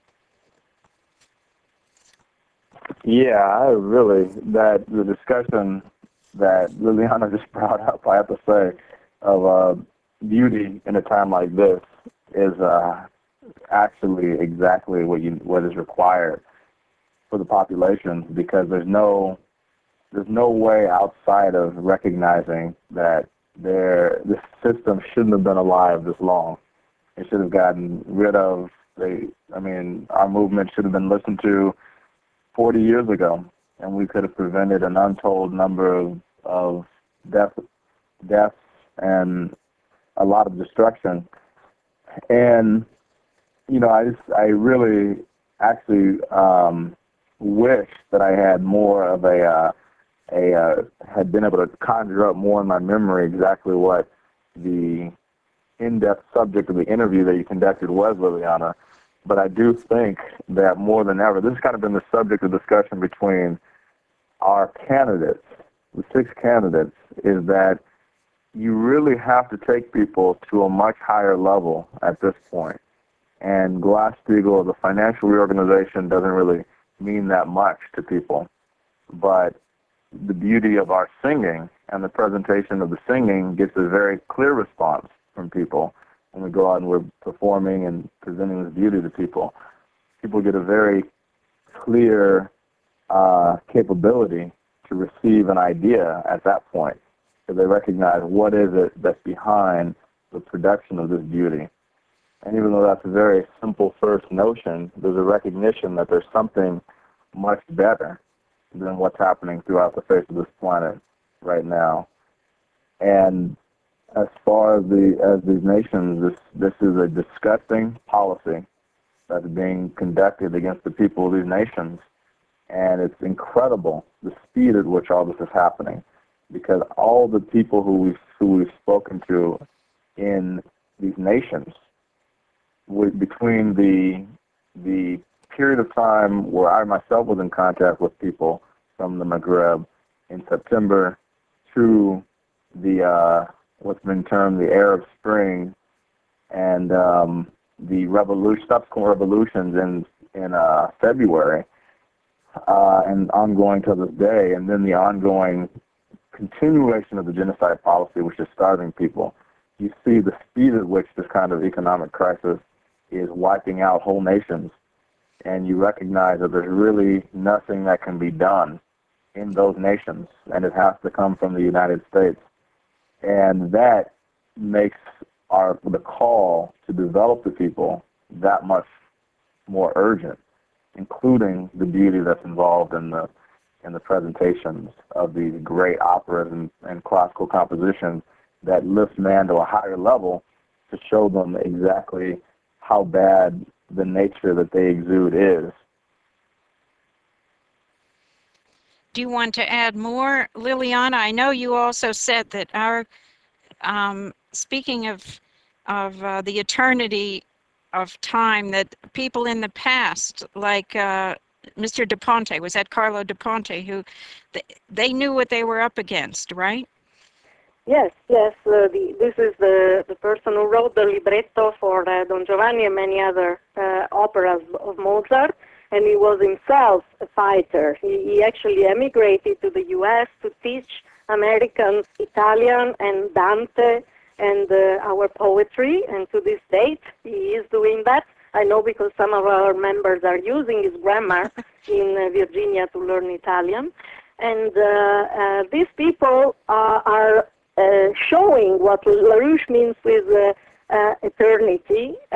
Yeah, I really, that the discussion that Liliana just brought up, I have to say, of uh, beauty in a time like this is uh, actually exactly what you what is required for the population, because there's no there's no way outside of recognizing that there this system shouldn't have been alive this long. It should have gotten rid of. They, I mean, our movement should have been listened to forty years ago, and we could have prevented an untold number of, of death, deaths and a lot of destruction. And, you know, I just, I really actually um, wish that I had more of a, uh, a uh, had been able to conjure up more in my memory exactly what the in-depth subject of the interview that you conducted was, Liliana. But I do think that more than ever, this has kind of been the subject of discussion between our candidates, the six candidates, is that you really have to take people to a much higher level at this point. And Glass-Steagall, the financial reorganization, doesn't really mean that much to people. But the beauty of our singing and the presentation of the singing gets a very clear response from people. When we go out and we're performing and presenting this beauty to people, people get a very clear uh, capability to receive an idea at that point. So they recognize what is it that's behind the production of this beauty. And even though that's a very simple first notion, there's a recognition that there's something much better than what's happening throughout the face of this planet right now. And as far as the as these nations, this this is a disgusting policy that's being conducted against the people of these nations, and it's incredible the speed at which all this is happening, because all the people who we've who we've spoken to in these nations, with, between the the period of time where I myself was in contact with people from the Maghreb in September through the uh, what's been termed the Arab Spring and um, the revolution, subsequent revolutions in in uh, February uh, and ongoing to this day, and then the ongoing continuation of the genocide policy, which is starving people. You see the speed at which this kind of economic crisis is wiping out whole nations, and you recognize that there's really nothing that can be done in those nations, and it has to come from the United States. And that makes our the call to develop the people that much more urgent, including the beauty that's involved in the in the presentations of these great operas and, and classical compositions that lift man to a higher level to show them exactly how bad the nature that they exude is. Do you want to add more, Liliana? I know you also said that our, um, speaking of, of uh, the eternity of time, that people in the past, like uh, Mister De Ponte, was that Carlo De Ponte, who they, they knew what they were up against, right? Yes, yes. Uh, the, this is the, the person who wrote the libretto for uh, Don Giovanni and many other uh, operas of Mozart, and he was himself a fighter. He, he actually emigrated to the U S to teach Americans Italian and Dante and uh, our poetry, and to this date he is doing that. I know because some of our members are using his grammar in uh, Virginia to learn Italian. And uh, uh, these people uh, are Uh, showing what LaRouche means with uh, uh, eternity, uh,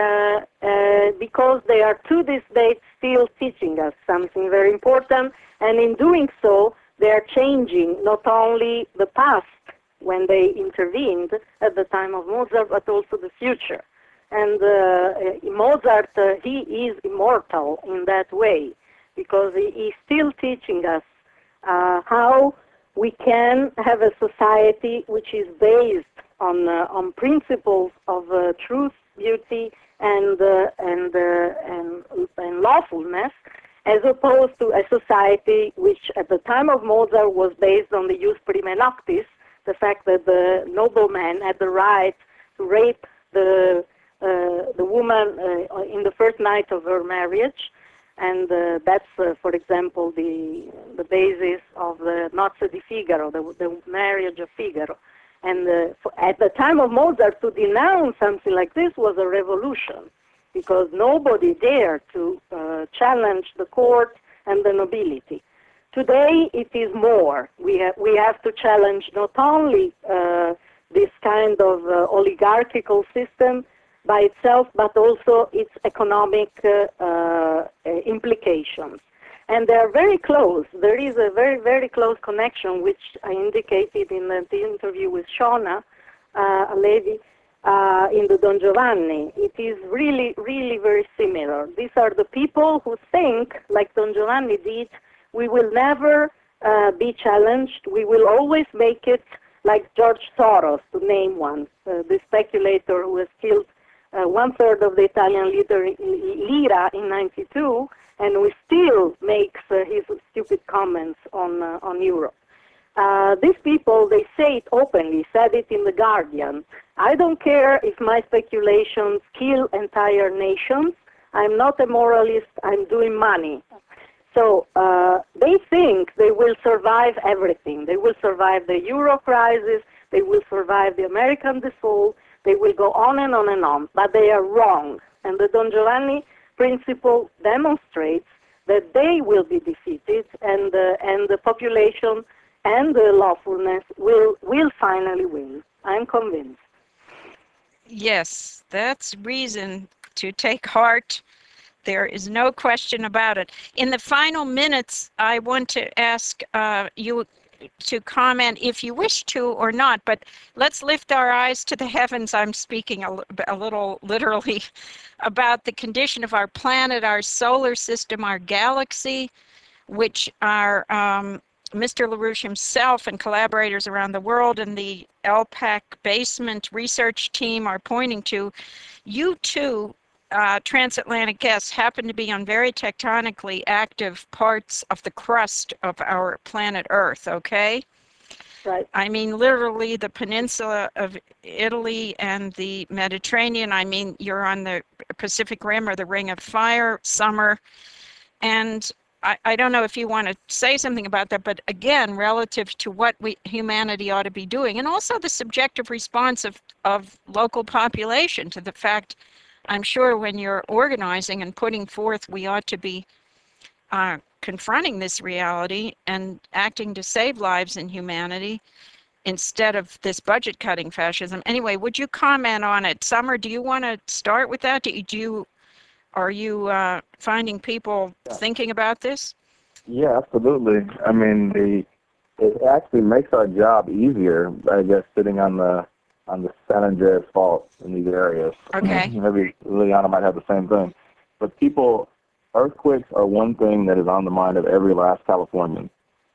uh, because they are to this date still teaching us something very important, and in doing so, they are changing not only the past when they intervened at the time of Mozart, but also the future. And uh, Mozart, uh, he is immortal in that way, because he is still teaching us uh, how we can have a society which is based on uh, on principles of uh, truth, beauty, and uh, and, uh, and and lawfulness, as opposed to a society which, at the time of Mozart, was based on the jus prima noctis, the fact that the nobleman had the right to rape the uh, the woman uh, in the first night of her marriage. And uh, that's, uh, for example, the the basis of the Nozze di Figaro, the, the marriage of Figaro. And uh, for, at the time of Mozart, to denounce something like this was a revolution, because nobody dared to uh, challenge the court and the nobility. Today, it is more. We have, we have to challenge not only uh, this kind of uh, oligarchical system by itself, but also its economic uh, uh, implications. And they are very close. There is a very, very close connection, which I indicated in the, the interview with Shona uh, Levi uh, in the Don Giovanni. It is really, really very similar. These are the people who think, like Don Giovanni did, we will never uh, be challenged. We will always make it, like George Soros, to name one, uh, the speculator who has killed Uh, one-third of the Italian leader, Lira, in ninety-two, and who still makes uh, his stupid comments on, uh, on Europe. Uh, these people, they say it openly, said it in The Guardian. I don't care if my speculations kill entire nations. I'm not a moralist, I'm doing money. So uh, they think they will survive everything. They will survive the Euro crisis, they will survive the American default, they will go on and on and on, but they are wrong. And the Don Giovanni principle demonstrates that they will be defeated, and uh, and the population and the lawfulness will will finally win. I'm convinced. Yes, that's reason to take heart. There is no question about it. In the final minutes, I want to ask uh, you to comment if you wish to or not, but let's lift our eyes to the heavens. I'm speaking a, a little literally about the condition of our planet, our solar system, our galaxy, which are um, Mister LaRouche himself and collaborators around the world and the L PAC basement research team are pointing to. You too uh, transatlantic guests happen to be on very tectonically active parts of the crust of our planet Earth, okay? Right. I mean, literally the peninsula of Italy and the Mediterranean. I mean, you're on the Pacific Rim or the Ring of Fire, summer. And I, I don't know if you want to say something about that, but again, relative to what we humanity ought to be doing, and also the subjective response of, of local population to the fact, I'm sure when you're organizing and putting forth, we ought to be uh, confronting this reality and acting to save lives in humanity instead of this budget cutting fascism. Anyway, would you comment on it? Summer, do you want to start with that? Do you, do you are you uh, finding people Yeah. thinking about this? Yeah, absolutely. I mean, the it actually makes our job easier, I guess, sitting on the on the San Andreas Fault in these areas. Okay. Maybe Liliana might have the same thing. But people, earthquakes are one thing that is on the mind of every last Californian.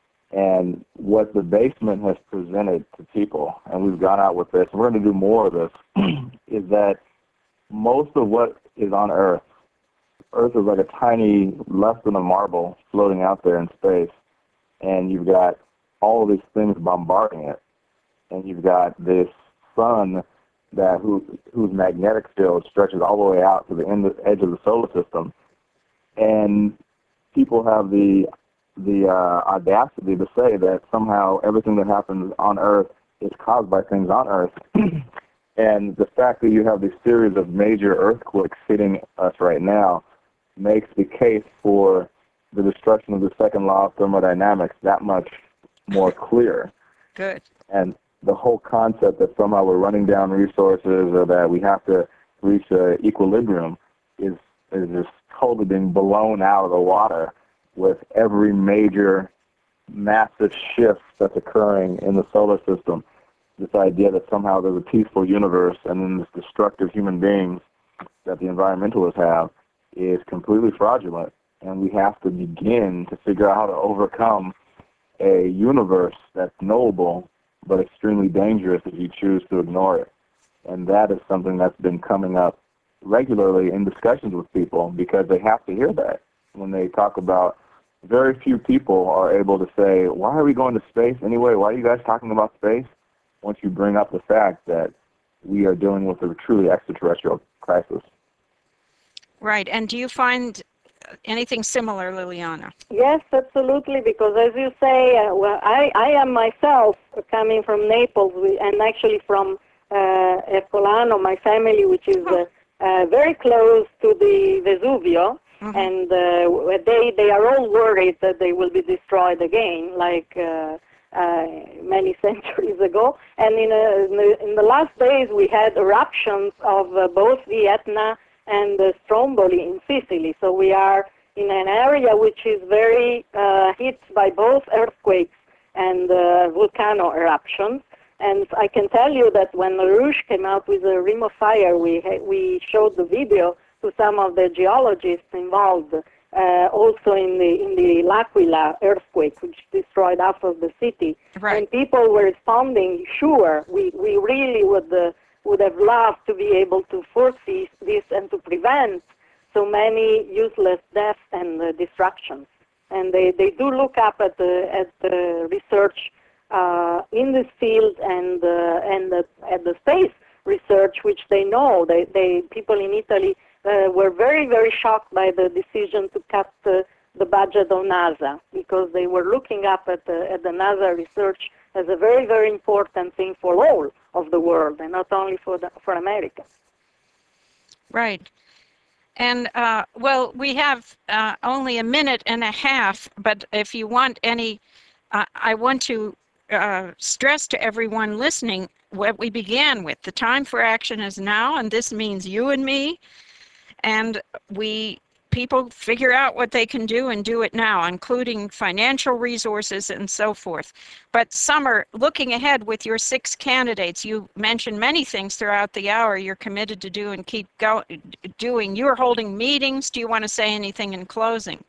And what the basement has presented to people, and we've gone out with this, and we're going to do more of this, is that most of what is on Earth, Earth is like a tiny, less than a marble floating out there in space, and you've got all of these things bombarding it, and you've got this sun that who, whose magnetic field stretches all the way out to the end of, edge of the solar system, and people have the the uh, audacity to say that somehow everything that happens on Earth is caused by things on Earth. And the fact that you have this series of major earthquakes hitting us right now makes the case for the destruction of the second law of thermodynamics that much more clear. Good. And the whole concept that somehow we're running down resources or that we have to reach an equilibrium is, is just totally being blown out of the water with every major massive shift that's occurring in the solar system. This idea that somehow there's a peaceful universe and then this destructive human beings that the environmentalists have is completely fraudulent. And we have to begin to figure out how to overcome a universe that's knowable but extremely dangerous if you choose to ignore it. And that is something that's been coming up regularly in discussions with people because they have to hear that. When they talk about, very few people are able to say, why are we going to space anyway? Why are you guys talking about space? Once you bring up the fact that we are dealing with a truly extraterrestrial crisis. Right. And do you find anything similar, Liliana? Yes, absolutely, because as you say, uh, well, I, I am myself coming from Naples and actually from uh, Ercolano, my family, which is uh, uh, very close to the Vesuvio. Mm-hmm. And uh, they they are all worried that they will be destroyed again, like uh, uh, many centuries ago. And in, a, in, the, in the last days, we had eruptions of uh, both the Etna and the Stromboli in Sicily. So we are in an area which is very uh, hit by both earthquakes and uh, volcano eruptions. And I can tell you that when LaRouche came out with the Rim of Fire, we we showed the video to some of the geologists involved, uh, also in the in the L'Aquila earthquake, which destroyed half of the city. Right. And people were responding, sure, we, we really would uh, would have loved to be able to foresee this and to prevent so many useless deaths and uh, destructions. And they, they do look up at the at the research uh, in this field and uh, and the, at the space research, which they know. They they people in Italy Uh, were very, very shocked by the decision to cut uh, the budget of NASA because they were looking up at the, at the NASA research as a very, very important thing for all of the world and not only for, the, for America. Right. And, uh, well, we have uh, only a minute and a half, but if you want any, uh, I want to uh, stress to everyone listening what we began with. The time for action is now, and this means you and me. And we people figure out what they can do and do it now, including financial resources and so forth. But Summer, looking ahead with your six candidates, you mentioned many things throughout the hour you're committed to do and keep go doing. You're holding meetings. Do you want to say anything in closing?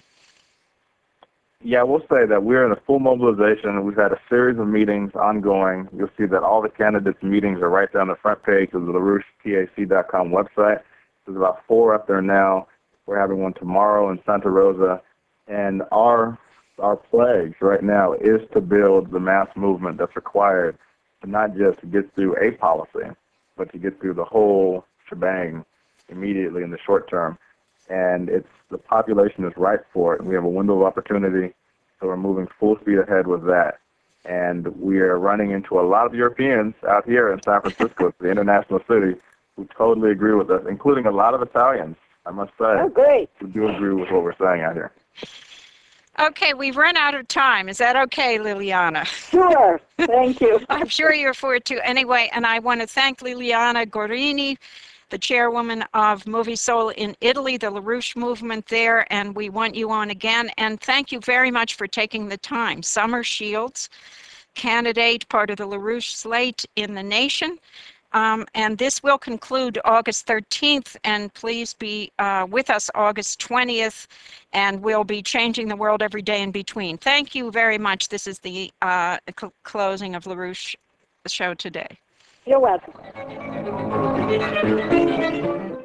Yeah, we'll say that we're in a full mobilization. We've had a series of meetings ongoing. You'll see that all the candidates' meetings are right there on the front page of the LaRouche P A C dot com website. There's about four up there now. We're having one tomorrow in Santa Rosa. And our our pledge right now is to build the mass movement that's required to not just get through a policy, but to get through the whole shebang immediately in the short term. And it's the population is ripe for it. We have a window of opportunity, so we're moving full speed ahead with that. And we are running into a lot of Europeans out here in San Francisco, the international city, who totally agree with us, including a lot of Italians, I must say, Oh, great. who do agree with what we're saying out here. Okay, we've run out of time. Is that okay, Liliana? Sure. Thank you. I'm sure you're forward to anyway, and I want to thank Liliana Gorini, the chairwoman of Movisol in Italy, the LaRouche movement there, and we want you on again. And thank you very much for taking the time. Summer Shields, candidate, part of the LaRouche slate in the nation. Um, and this will conclude August thirteenth, and please be uh, with us August twentieth, and we'll be changing the world every day in between. Thank you very much. This is the uh, cl closing of LaRouche show today. You're welcome.